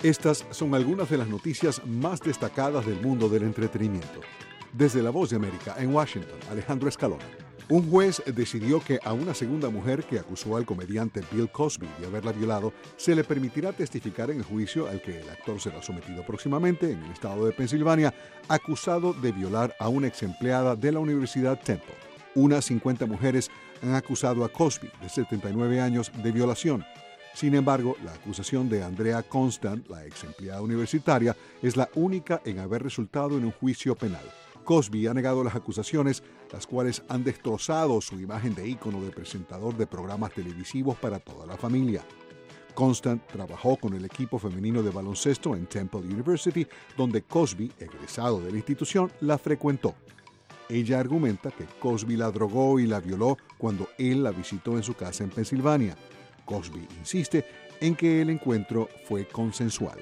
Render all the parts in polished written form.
Estas son algunas de las noticias más destacadas del mundo del entretenimiento. Desde La Voz de América, en Washington, Alejandro Escalona. Un juez decidió que a una segunda mujer que acusó al comediante Bill Cosby de haberla violado se le permitirá testificar en el juicio al que el actor será sometido próximamente en el estado de Pensilvania, acusado de violar a una ex empleada de la Universidad Temple. Unas 50 mujeres han acusado a Cosby, de 79 años, de violación. Sin embargo, la acusación de Andrea Constant, la ex empleada universitaria, es la única en haber resultado en un juicio penal. Cosby ha negado las acusaciones, las cuales han destrozado su imagen de ícono de presentador de programas televisivos para toda la familia. Constant trabajó con el equipo femenino de baloncesto en Temple University, donde Cosby, egresado de la institución, la frecuentó. Ella argumenta que Cosby la drogó y la violó cuando él la visitó en su casa en Pensilvania. Cosby insiste en que el encuentro fue consensual.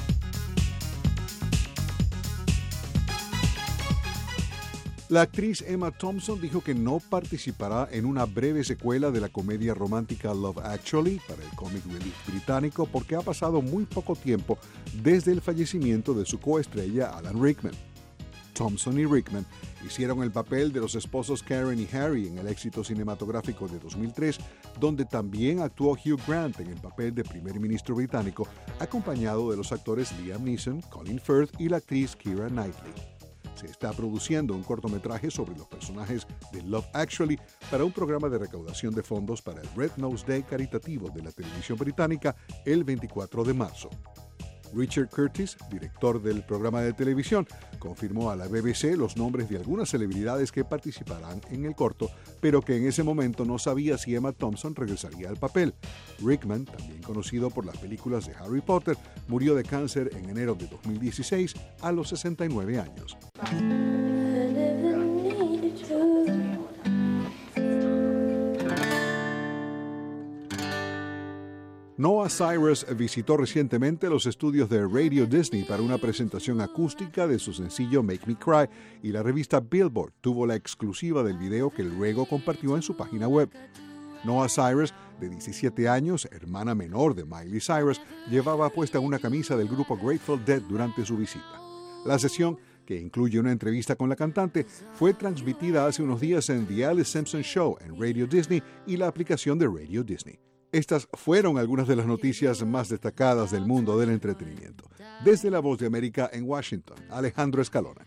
La actriz Emma Thompson dijo que no participará en una breve secuela de la comedia romántica Love Actually para el Comic Relief británico porque ha pasado muy poco tiempo desde el fallecimiento de su coestrella Alan Rickman. Thompson y Rickman hicieron el papel de los esposos Karen y Harry en el éxito cinematográfico de 2003, donde también actuó Hugh Grant en el papel de primer ministro británico, acompañado de los actores Liam Neeson, Colin Firth y la actriz Keira Knightley. Se está produciendo un cortometraje sobre los personajes de Love Actually para un programa de recaudación de fondos para el Red Nose Day caritativo de la televisión británica el 24 de marzo. Richard Curtis, director del programa de televisión, confirmó a la BBC los nombres de algunas celebridades que participarán en el corto, pero que en ese momento no sabía si Emma Thompson regresaría al papel. Rickman, también conocido por las películas de Harry Potter, murió de cáncer en enero de 2016 a los 69 años. Noah Cyrus visitó recientemente los estudios de Radio Disney para una presentación acústica de su sencillo Make Me Cry y la revista Billboard tuvo la exclusiva del video que luego compartió en su página web. Noah Cyrus, de 17 años, hermana menor de Miley Cyrus, llevaba puesta una camisa del grupo Grateful Dead durante su visita. La sesión, que incluye una entrevista con la cantante, fue transmitida hace unos días en The Alice Simpson Show en Radio Disney y la aplicación de Radio Disney. Estas fueron algunas de las noticias más destacadas del mundo del entretenimiento. Desde La Voz de América en Washington, Alejandro Escalona.